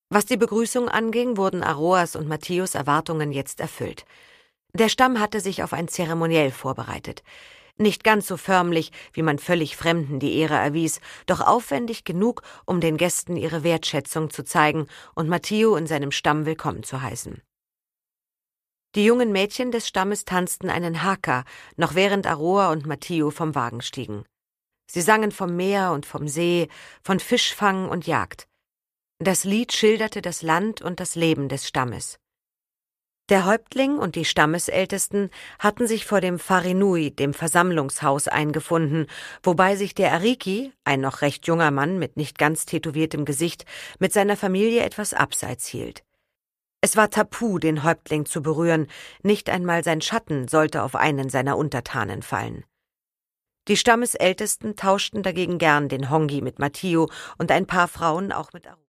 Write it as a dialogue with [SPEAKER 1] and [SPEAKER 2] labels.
[SPEAKER 1] Was die Begrüßung anging, wurden Aroas und Matthäus Erwartungen jetzt erfüllt. Der Stamm hatte sich auf ein Zeremoniell vorbereitet. Nicht ganz so förmlich, wie man völlig Fremden die Ehre erwies, doch aufwendig genug, um den Gästen ihre Wertschätzung zu zeigen und Matteo in seinem Stamm willkommen zu heißen. Die jungen Mädchen des Stammes tanzten einen Haka, noch während Aroa und Matteo vom Wagen stiegen. Sie sangen vom Meer und vom See, von Fischfang und Jagd. Das Lied schilderte das Land und das Leben des Stammes. Der Häuptling und die Stammesältesten hatten sich vor dem Wharenui, dem Versammlungshaus, eingefunden, wobei sich der Ariki, ein noch recht junger Mann mit nicht ganz tätowiertem Gesicht, mit seiner Familie etwas abseits hielt. Es war tabu, den Häuptling zu berühren, nicht einmal sein Schatten sollte auf einen seiner Untertanen fallen. Die Stammesältesten tauschten dagegen gern den Hongi mit Matteo und ein paar Frauen auch mit Aroa.